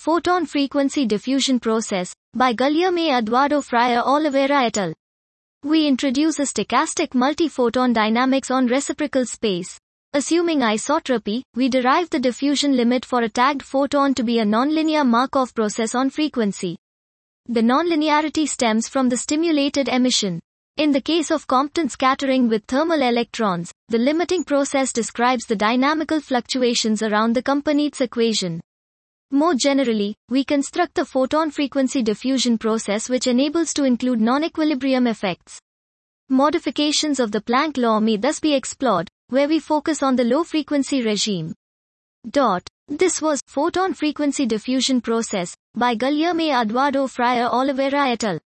Photon frequency diffusion process, by Guilherme Eduardo Freire Oliveira et al. We introduce a stochastic multi-photon dynamics on reciprocal space. Assuming isotropy, we derive the diffusion limit for a tagged photon to be a nonlinear Markov process on frequency. The nonlinearity stems from the stimulated emission. In the case of Compton scattering with thermal electrons, the limiting process describes the dynamical fluctuations around the Compton's equation. More generally, we construct the photon frequency diffusion process which enables to include non-equilibrium effects. Modifications of the Planck law may thus be explored, where we focus on the low-frequency regime. This was Photon Frequency Diffusion Process, by Guilherme Eduardo Freire Oliveira et al.